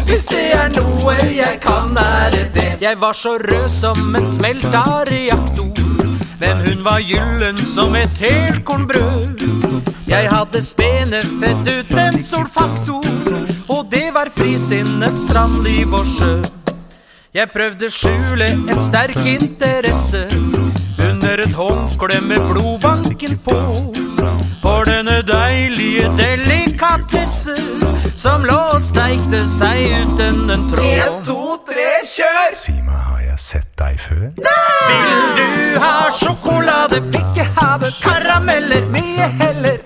Hvis det noe jeg kan det. Jeg var så rød som en smelta reaktor, men hun var gyllen som et helkornbrød. Jeg hadde spenefett uten solfaktor, og det var frisinnet strandliv og sjø. Jeg prøvde skjule en sterk interesse under et håndkle med blodbanken på, for denne deilige delikatesse som lå og steikte seg uten en tråd. 1, 2, 3, kjør! Si meg, har jeg sett deg før? Vil du ha sjokolade, ikke ha det, karameller, mye heller.